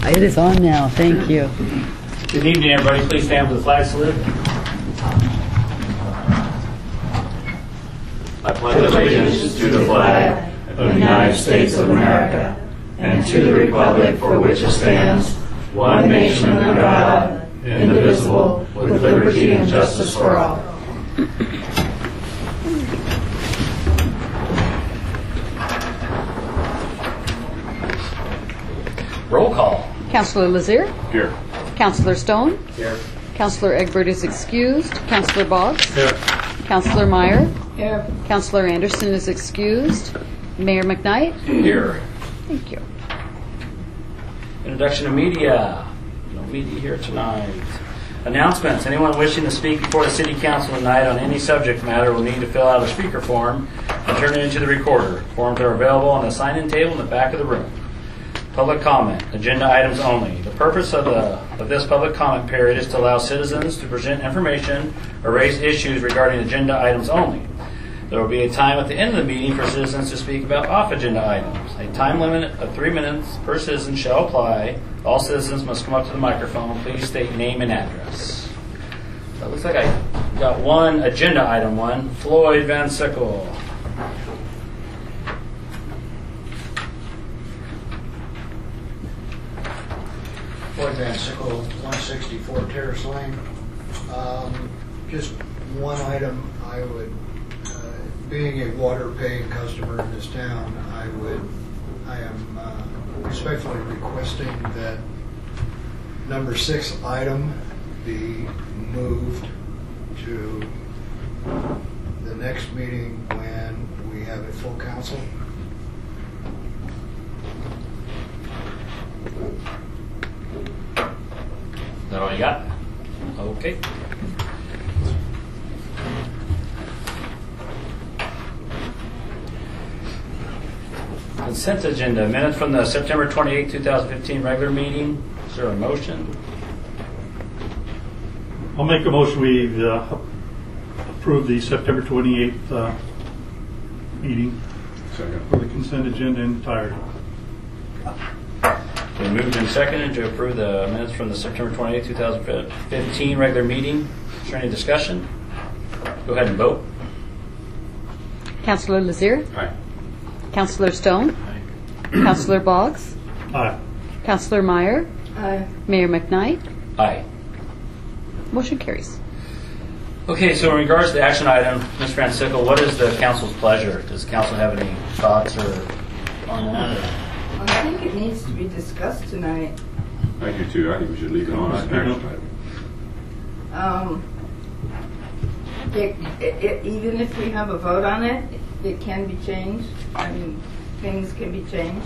It is on now. Thank you. Good evening, everybody. Please stand for the flag salute. I pledge allegiance to the flag of the United States of America and to the republic for which it stands, one nation under God, indivisible, with liberty and justice for all. Roll call. Councillor Lazier. Here. Councillor Stone. Here. Councillor Egbert is excused. Councillor Boggs. Here. Councillor Meyer. Here. Councillor Anderson is excused. Mayor McKnight. Here. Thank you. Introduction of media. No media here tonight. Announcements. Anyone wishing to speak before the City Council tonight on any subject matter will need to fill out a speaker form and turn it into the recorder. Forms are available on the sign-in table in the back of the room. Public comment. Agenda items only. The purpose of this public comment period is to allow citizens to present information or raise issues regarding agenda items only. There will be a time at the end of the meeting for citizens to speak about off-agenda items. A time limit of 3 minutes per citizen shall apply. All citizens must come up to the microphone. Please state name and address. So it looks like I got one agenda item one. Floyd Van Sickle. Floyd Van Sickle, 164 Terrace Lane. Just one item I would, being a water paying customer in this town, I am respectfully requesting that number 6 item be moved to the next meeting when we have a full council. Is that all you got? Okay. Consent agenda. Minutes from the September 28, 2015 regular meeting. Is there a motion? I'll make a motion we approve the September 28th meeting. Second. For the consent agenda in entirety. Been moved and seconded to approve the minutes from the September 28, 2015 regular meeting. Is there any discussion? Go ahead and vote. Councillor Lazier. Aye. Councillor Stone. Councillor Boggs. Aye. Councillor Meyer. Aye. Mayor McKnight. Aye. Motion carries. Okay, so in regards to the action item, Ms. Van Sickle, what is the council's pleasure? Does the council have any thoughts or on that? I think it needs to be discussed tonight. I do too. I think we should leave it on as an action item. Even if we have a vote on it, it can be changed. I mean, things can be changed.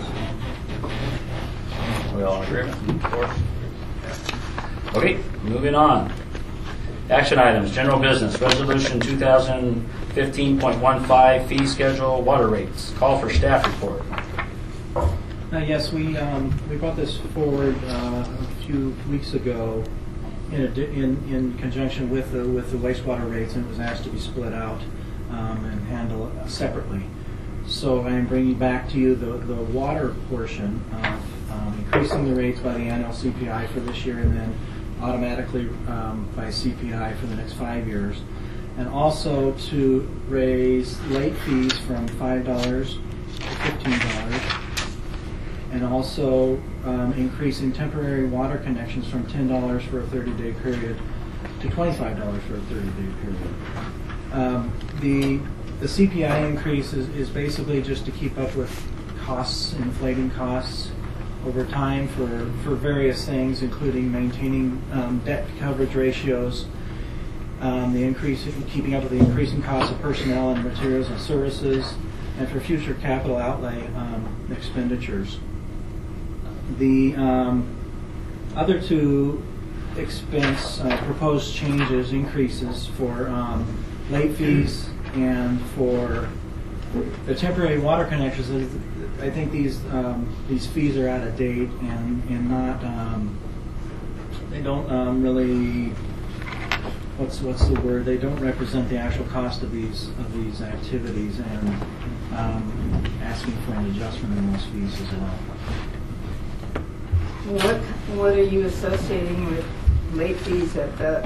We all in agreement? Of course. Okay, moving on. Action items, general business, resolution 2015.15, fee schedule, water rates. Call for staff report. Yes, we brought this forward a few weeks ago in conjunction with the wastewater rates, and it was asked to be split out and handled separately. So I am bringing back to you the water portion of increasing the rates by the annual CPI for this year, and then automatically by CPI for the next 5 years, and also to raise late fees from $5 to $15. And also increasing temporary water connections from $10 for a 30-day period to $25 for a 30-day period. The CPI increase is basically just to keep up with costs, inflating costs over time for various things, including maintaining debt coverage ratios, keeping up with the increasing costs of personnel and materials and services, and for future capital outlay expenditures. The other two expense proposed increases for late fees and for the temporary water connections. I think these fees are out of date and not they don't really what's the word? They don't represent the actual cost of these activities, and asking for an adjustment in those fees as well. What are you associating with late fees at the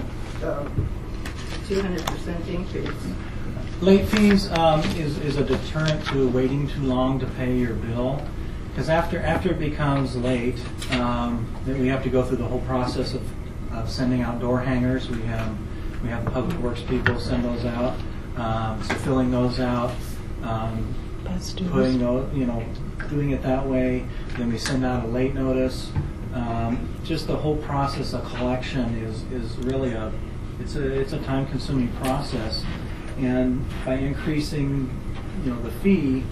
200% increase? Late fees is a deterrent to waiting too long to pay your bill. Because after it becomes late, then we have to go through the whole process of sending out door hangers. We have the public works people send those out, so filling those out, putting doing it that way. Then we send out a late notice. Just the whole process of collection is really it's a time-consuming process, and by increasing the fee.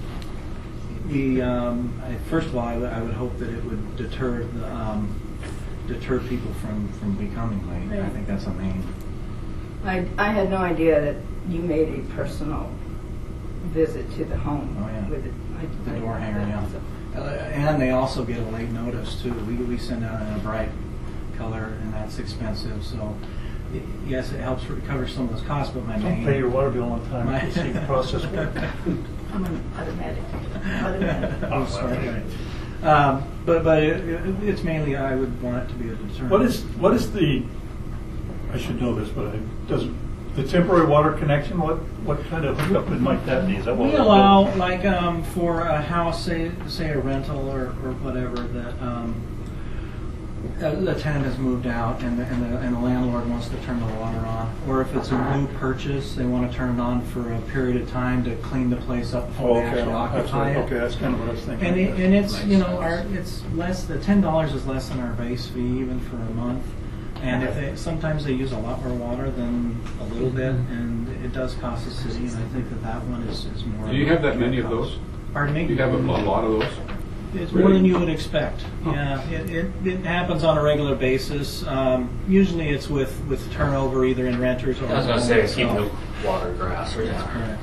First of all, I would hope that it would deter people from becoming late. Right. I think that's a main. I had no idea that you made a personal visit to the home. Oh, yeah. With The door hanger, yeah. And they also get a late notice too. We send out in a bright color, and that's expensive. So yes, it helps recover some of those costs. But my Don't main pay your water bill on time. My- See the process work. I'm an automatic. Oh, sorry. But it's mainly I would want it to be a deterrent. What is the? I should know this, but the temporary water connection? What kind of hookup might that be? Is that what We allow, like, for a house, say a rental or whatever, that the tenant has moved out and the landlord wants to turn the water on, or if it's a new purchase, they want to turn it on for a period of time to clean the place up before they actually occupy it. Okay, that's kind of what I was thinking. And it's it's less. The $10 is less than our base fee even for a month. And sometimes they use a lot more water than a little bit, and it does cost the city. And I think that one is more. Do you have that many of those? Pardon me? Do you have a lot of those? It's more than you would expect. Yeah, it happens on a regular basis. Usually it's with turnover either in renters or. I was going to say keep the water grass. Or That's correct.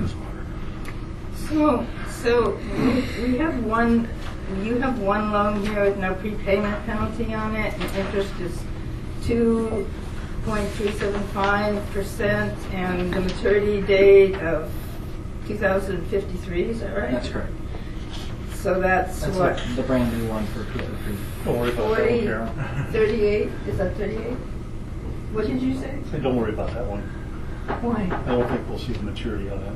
Yeah. So we have one. You have one loan here with no prepayment penalty on it, and interest is 2.375%, and the maturity date of 2053. Is that right? That's correct. So that's what. The brand new one for Cooper Creek. Don't worry about that one, Karen. 38. Is that 38? What did you say? Hey, don't worry about that one. Why? I don't think we'll see the maturity on that.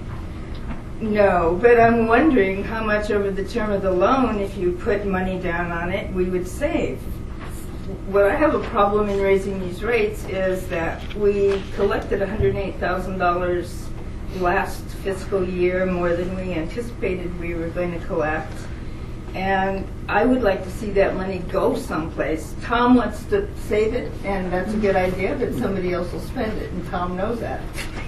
No, but I'm wondering how much over the term of the loan, if you put money down on it, we would save. What I have a problem in raising these rates is that we collected $108,000 last fiscal year, more than we anticipated we were going to collect. And I would like to see that money go someplace. Tom wants to save it, and that's a good idea, but somebody else will spend it, and Tom knows that.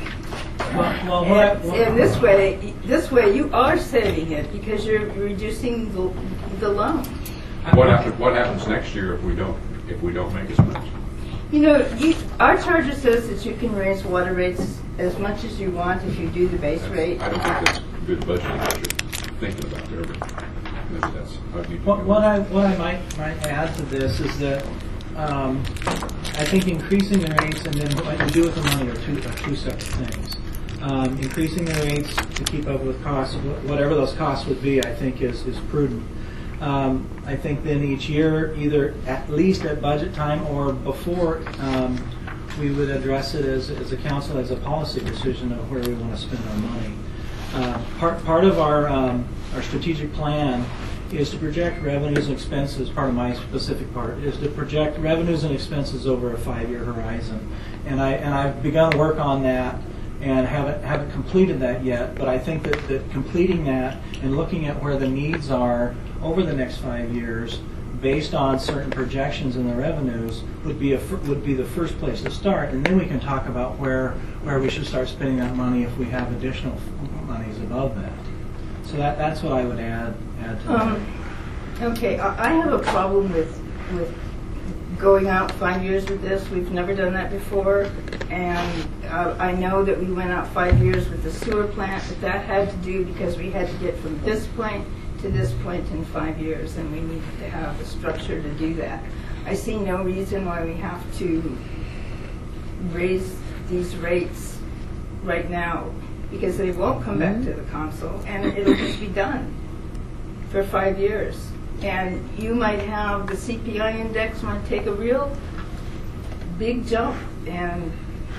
And this way you are saving it because you're reducing the loan. What happens next year if we don't make as much? Our charter says that you can raise water rates as much as you want if you do the base rate. I don't think that's good budgeting that you're thinking about there, but maybe that's how you do What I might add to this is that I think increasing the rates and then what you do with the money are two separate things. Increasing the rates to keep up with costs, whatever those costs would be, I think is prudent. I think then each year, either at least at budget time or before, we would address it as a council as a policy decision of where we want to spend our money. Part of our strategic plan is to project revenues and expenses. Part of my specific part is to project revenues and expenses over a 5-year horizon, and I've begun work on that. And haven't completed that yet, but I think that completing that and looking at where the needs are over the next 5 years, based on certain projections in the revenues, would be the first place to start, and then we can talk about where we should start spending that money if we have additional monies above that. So that's what I would add to that. Okay, I have a problem with going out 5 years with this. We've never done that before, and I know that we went out 5 years with the sewer plant, but that had to do because we had to get from this point to this point in 5 years, and we needed to have a structure to do that. I see no reason why we have to raise these rates right now, because they won't come back to the council, and it'll just be done for 5 years. And you might have the CPI index might take a real big jump, and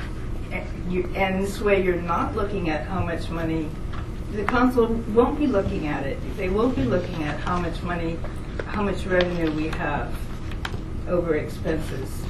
this way you're not looking at how much money. The council won't be looking at it. They won't be looking at how much money, how much revenue we have over expenses.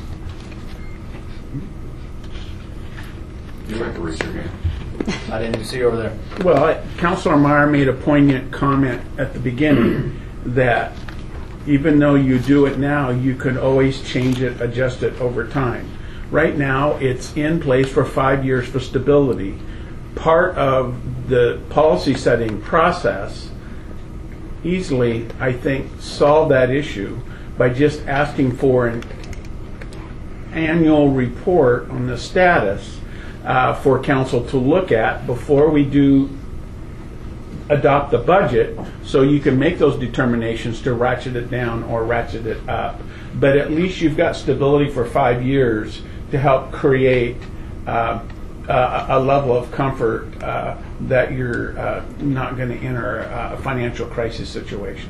You have to raise your hand. I didn't even see you over there. Well, Councilor Meyer made a poignant comment at the beginning that even though you do it now, you could always change it, adjust it over time. Right now, it's in place for 5 years for stability. Part of the policy setting process easily, I think, solved that issue by just asking for an annual report on the status for council to look at before we do adopt the budget, so you can make those determinations to ratchet it down or ratchet it up. But at least you've got stability for 5 years to help create a level of comfort that you're not going to enter a financial crisis situation.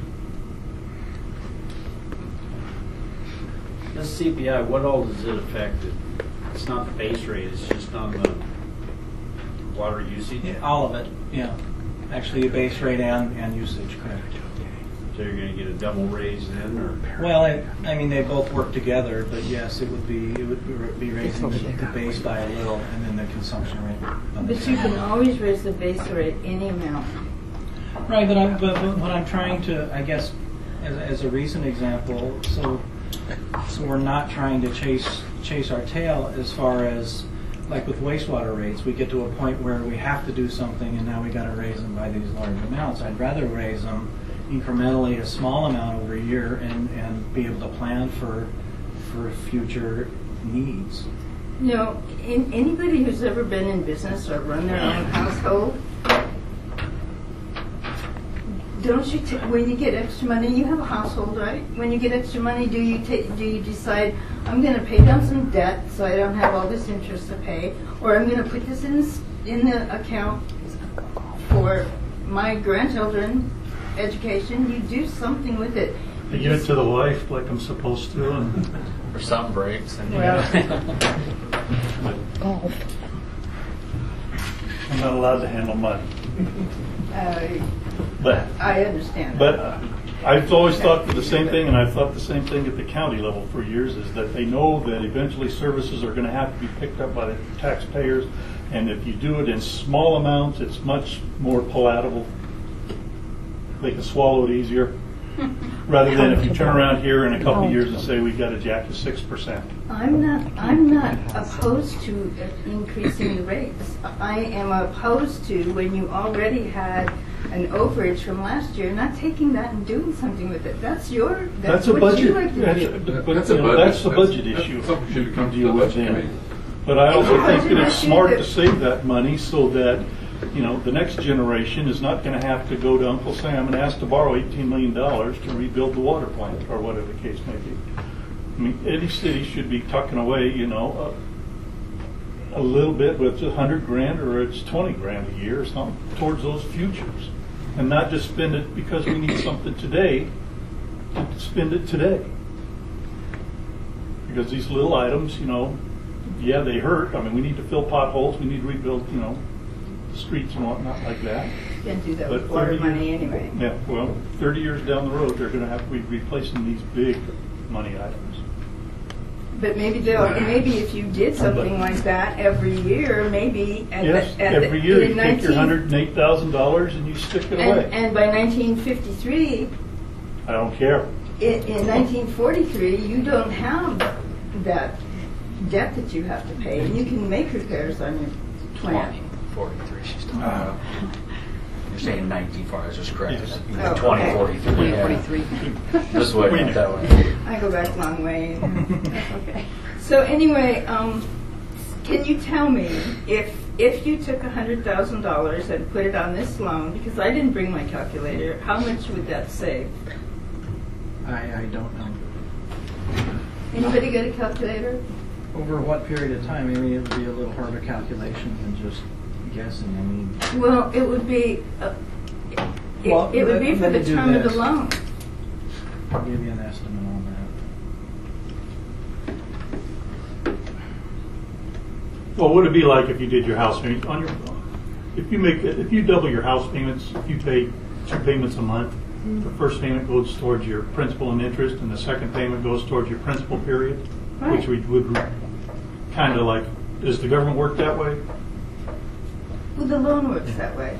This CPI, what all does it affect? It's not the base rate, it's just on the water usage? Yeah, all of it, yeah. Actually, a base rate and usage, correct. So you're going to get a double raise then, or? Well, I mean, they both work together, but yes, it would be raising the base by a little, and then the consumption rate. But you can always raise the base rate any amount. Right, but what I'm trying to, I guess, as a recent example, so we're not trying to chase our tail as far as, like with wastewater rates, we get to a point where we have to do something and now we got to raise them by these large amounts. I'd rather raise them incrementally, a small amount over a year, and be able to plan for future needs. You know, anybody who's ever been in business or run their own household, don't you, when you get extra money, you have a household, right? When you get extra money, do you decide, I'm going to pay down some debt so I don't have all this interest to pay, or I'm going to put this in the account for my grandchildren education? You do something with it. I give it to the wife like I'm supposed to, and Or something breaks. And Golf. I'm not allowed to handle money. But I understand. But I've always thought the same thing, and I've thought the same thing at the county level for years, is that they know that eventually services are going to have to be picked up by the taxpayers, and if you do it in small amounts, it's much more palatable. They can swallow it easier, rather than if you turn around here in a couple of years and say we got to jack to 6%. I'm not opposed to increasing the rates. I am opposed to when you already had an overage from last year, not taking that and doing something with it. That's a what budget. you like to do. That's a budget. That's the budget issue. Something should come to Deal the with budget them. committee. But I also think that it's Budget smart issue to save that money so that, you know, the next generation is not going to have to go to Uncle Sam and ask to borrow $18 million to rebuild the water plant, or whatever the case may be. I mean, any city should be tucking away, you know, a little bit, whether it's $100,000 or it's $20,000 a year or something, towards those futures, and not just spend it because we need something today. To spend it today, because these little items, you know, yeah, they hurt. I mean, we need to fill potholes. We need to rebuild, you know, streets and whatnot like that. You can do that But with water 30 money anyway. Yeah, well, 30 years down the road, they're going to have to be replacing these big money items. But maybe if you did something like that every year, maybe Every year you take your $108,000 and you stick it away. And by 1953, I don't care. in 1943, you don't have that debt that you have to pay, and you can make repairs on your plant. 43, she's talking about. You're saying 1940, I was just corrected. Yes. You mean Oh, 2043. yeah. 43. This way, not that way. I go back a long way. Okay. So anyway, can you tell me if you took $100,000 and put it on this loan, because I didn't bring my calculator, how much would that save? I don't know. Anybody got a calculator? Over what period of time? I mean, it would be a little harder calculation than just guessing. I mean, Well, it would be Well, it would be for let the me do term of the this. loan. give you an estimate on that. Well, what would it be like if you did your house payment on your, if you double your house payments, if you pay 2 payments a month, the first payment goes towards your principal and interest, and the second payment goes towards your principal period, which we would kind of like, does the government work that way? Well, the loan works that way.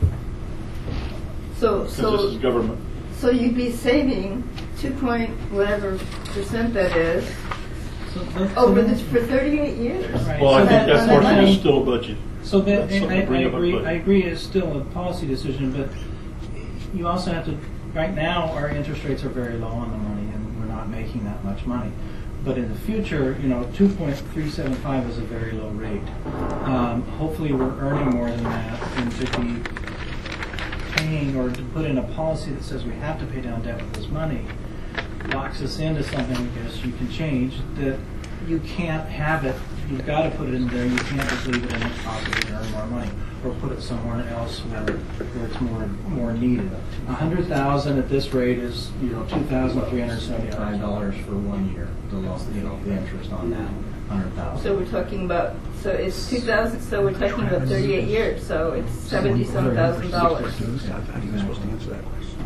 So Because this is government. So you'd be saving 2 point whatever percent that is over this for 38 years. Right. Well, I So think that- that's that portion money- is still a budget. So that, That's something to bring up, but- I agree it's still a policy decision, but you also have to, right now, our interest rates are very low on the money, and we're not making that much money. But in the future, 2.375 is a very low rate. Hopefully, we're earning more than that, and to be paying or to put in a policy that says we have to pay down debt with this money locks us into something, I guess you can change, that you can't have it. You've got to put it in there. You can't just leave it in the pocket and earn more money, or put it somewhere else where it's more needed. $100,000 at this rate is $2,375 for 1 year. The interest on that $100,000. So we're talking about, so it's 2,000. So we're talking about 38 years. So it's $70-some thousand. How are you supposed to answer that question?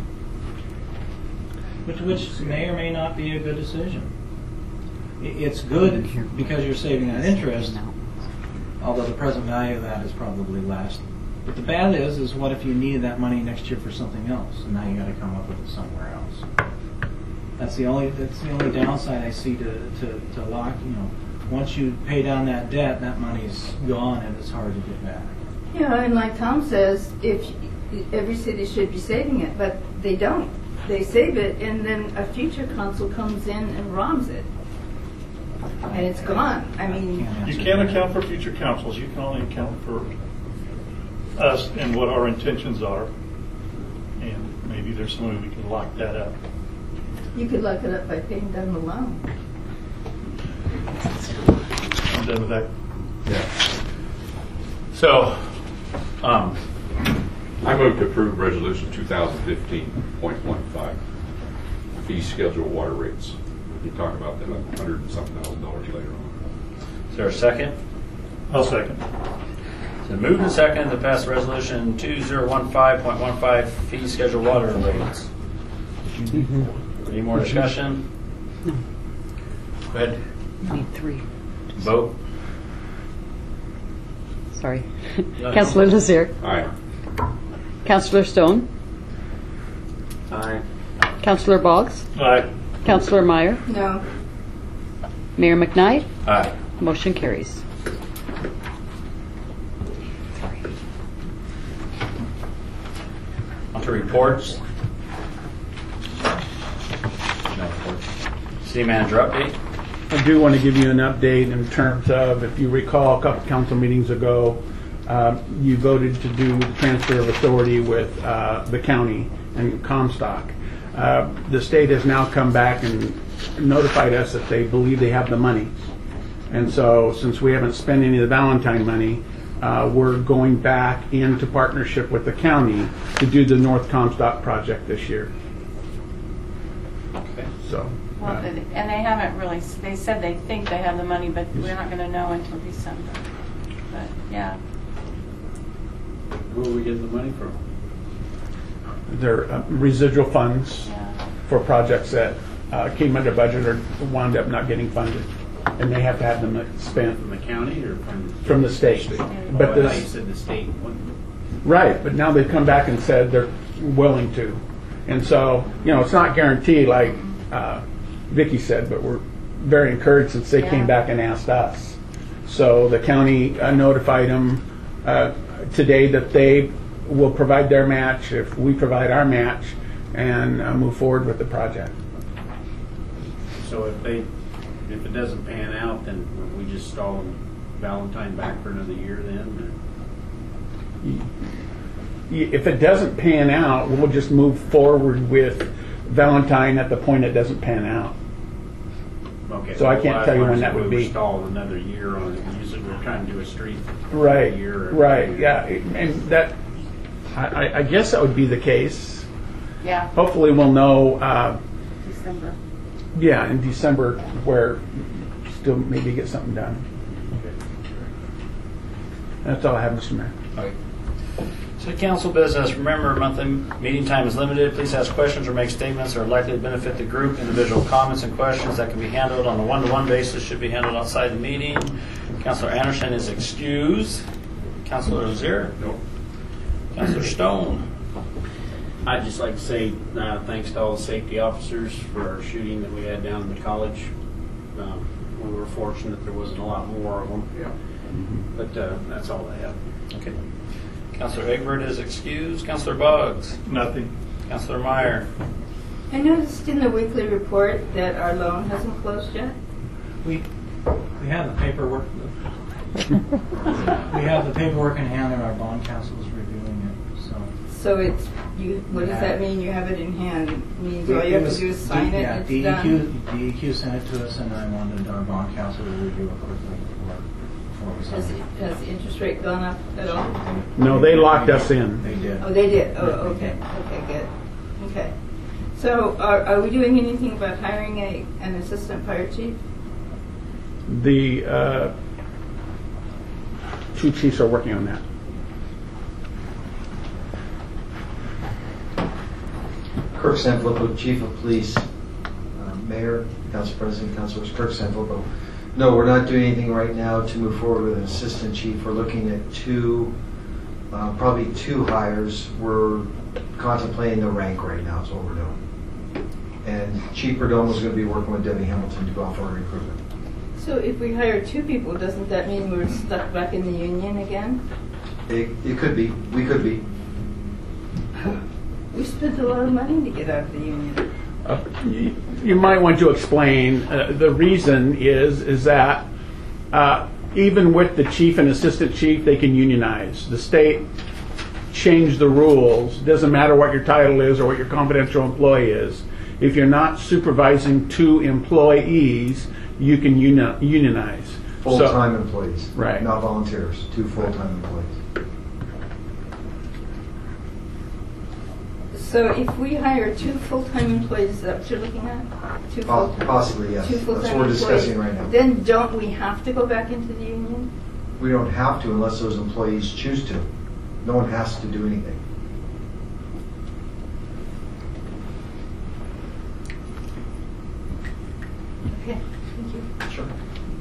Which may or may not be a good decision. It's good because you're saving that interest, although the present value of that is probably less. But the bad is what if you needed that money next year for something else, and now you got to come up with it somewhere else. That's the only downside I see to lock. Once you pay down that debt, that money's gone and it's hard to get back. Yeah, and like Tom says, if every city should be saving it, but they don't. They save it, and then a future council comes in and robs it, and it's gone. I mean, You can't account for future councils. You can only account for us and what our intentions are. And maybe there's some way we can lock that up. you could lock it up by paying down the loan. I'm done with that. Yeah. So, I move to approve resolution 2015.15, fee schedule water rates. We can talk about that $100 and something thousand later on. Is there a second? I'll second. So moved and second to pass resolution 2015.15 fee schedule water rates. Any more discussion? No. Go ahead. Need 3. Vote. Sorry. No. Councillor Lazier. Aye. Councillor Stone. Aye. Councillor Boggs. Aye. Councillor Meyer. No. Mayor McKnight. Aye. Motion carries. On to reports. No reports. City manager update. I do want to give you an update in terms of, if you recall, a couple council meetings ago, you voted to do the transfer of authority with the county and Comstock. The state has now come back and notified us that they believe they have the money. And so, since we haven't spent any of the Valentine money, we're going back into partnership with the county to do the North Comstock project this year. Okay. So. Well, and they haven't really, they said they think they have the money, but we're not going to know until December. But, yeah. Where are we getting the money from? Their residual funds Yeah. for projects that came under budget or wound up not getting funded, and they have to have them spent From the county or from the state. Oh, But I thought you this, said the state. right, but now they've come back and said they're willing to, and so it's not guaranteed like Vicki said, but we're very encouraged since they came back and asked us. So the county notified them today that they will provide their match if we provide our match and move forward with the project. So if it doesn't pan out, then we just stall Valentine back for another year then? If it doesn't pan out, we'll just move forward with Valentine at the point it doesn't pan out. Okay. So I can't tell you when that would We be. stall another year on it. Usually we're trying to do a street. Right, Year. right, yeah, and that, I guess that would be the case. Yeah. Hopefully we'll know December. Yeah, in December, where still maybe get something done. That's all I have, Mr. Mayor. City Council business. Remember, monthly meeting time is limited. Please ask questions or make statements that are likely to benefit the group. Individual comments and questions that can be handled on a one-to-one basis should be handled outside the meeting. Councilor Anderson is excused. Councilor Lazier? No. Councilor Stone? I'd just like to say thanks to all the safety officers for our shooting that we had down in the college. We were fortunate there wasn't a lot more of them. Yeah. But that's all I have. Okay. Councilor Egbert is excused. Councilor Boggs? Nothing. Councilor Meyer? I noticed in the weekly report that our loan hasn't closed yet. We have the paperwork. We have the paperwork in hand, and our bond counsel is reviewing it. So it's you. What does that mean? You have it in hand? It means all you have to do is sign it. Yeah, and it's done. DEQ sent it to us, and I wanted our bond counsel to review it quickly before we Has signed it. the interest rate gone up at all? No, they locked us in. They did. Oh, they did. Oh, Yeah, they okay. did. Okay, good. Okay. So, are we doing anything about hiring an assistant fire chief? The two chiefs are working on that. Kirk Sanfilippo, Chief of Police, Mayor, Council President, Councilors, Kirk Sanfilippo. No, we're not doing anything right now to move forward with an assistant chief. We're looking at probably two hires. We're contemplating the rank right now is what we're doing. And Chief Perdomo is going to be working with Debbie Hamilton to go off our recruitment. So if we hire two people, doesn't that mean we're stuck back in the union again? It could be. We could be. We spent a lot of money to get out of the union. You might want to explain the reason is that even with the chief and assistant chief, they can unionize. The state changed the rules. Doesn't matter what your title is or what your confidential employee is. If you're not supervising two employees, you can unionize. Full-time employees. Right. Not volunteers. Two full-time employees. So if we hire two full-time employees, is that what you're looking at? Two full-time- Possibly, yes. Two That's full-time what we're discussing employees. right now. Then don't we have to go back into the union? We don't have to unless those employees choose to. No one has to do anything. Okay, thank you. Sure.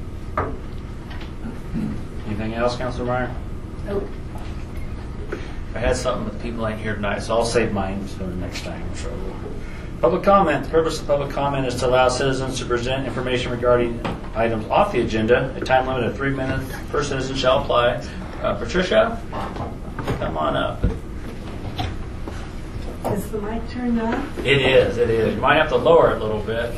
Anything else, Councilor Meyer? Nope. I had something, but people ain't here tonight, so I'll save mine for the next time. So, public comment. The purpose of public comment is to allow citizens to present information regarding items off the agenda. A time limit of 3 minutes per citizen shall apply. Patricia, come on up. Is the mic turned on? It is. It is. You might have to lower it a little bit.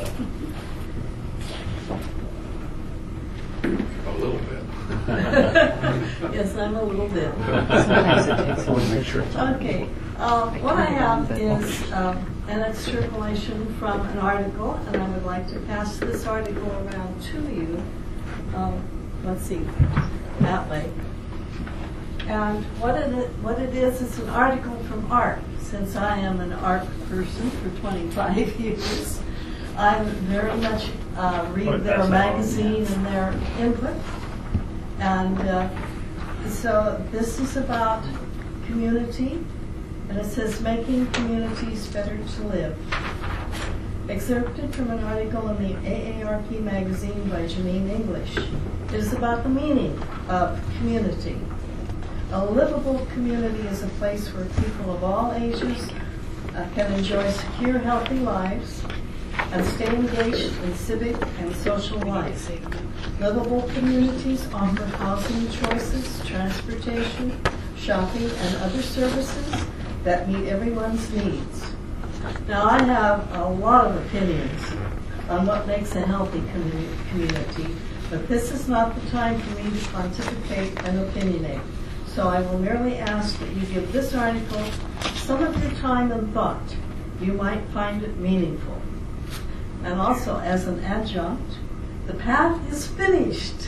A little bit. Yes, I'm a little bit. Sometimes it takes a little bit. Okay. What I have is an extrapolation from an article, and I would like to pass this article around to you. Let's see, that way. And what it is an article from ARC. Since I am an ARC person for 25 years, I very much read their magazine and their input. And so this is about community, and it says making communities better to live. Excerpted from an article in the AARP magazine by Janine English. It is about the meaning of community. A livable community is a place where people of all ages can enjoy secure, healthy lives and stay engaged in civic and social life. Livable communities offer housing choices, transportation, shopping, and other services that meet everyone's needs. Now, I have a lot of opinions on what makes a healthy community, but this is not the time for me to pontificate and opinionate. So I will merely ask that you give this article some of your time and thought. You might find it meaningful. And also, as an adjunct, the path is finished.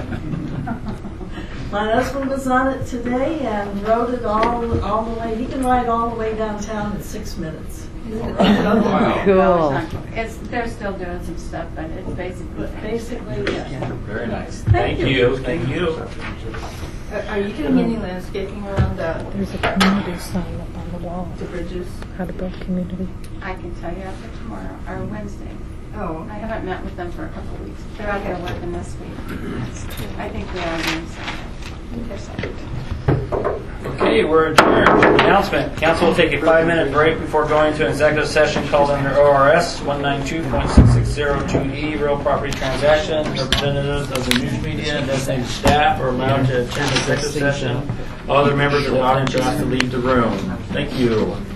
My husband was on it today and rode it all the way. He can ride all the way downtown in 6 minutes. Cool. They're still doing some stuff, but it's basically. Yes. Very nice. Thank you. Thank you. Are you doing any landscaping around There's a community sign up on the wall. the bridges? How to build community. I can tell you after tomorrow, or Wednesday. Oh, I haven't met with them for a couple of weeks. They're out there working this week. I think we are doing something. Okay, we're adjourned. Announcement. Council will take a 5-minute break before going to an executive session called under ORS 192.6602E, real property transaction. Representatives of the news media and designated staff are allowed to attend the executive session. All other members are not interested to leave the room. Thank you.